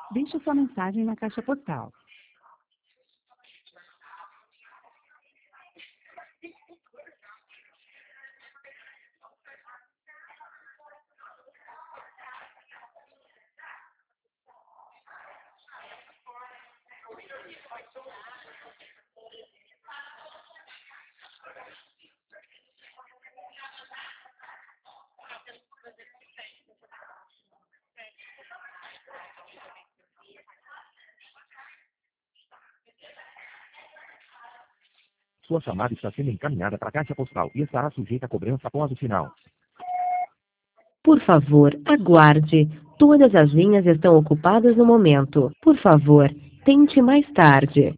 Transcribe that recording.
Deixe sua mensagem na caixa postal. Sua chamada está sendo encaminhada para a caixa postal e estará sujeita a cobrança após o sinal. Por favor, aguarde. Todas as linhas estão ocupadas no momento. Por favor, tente mais tarde.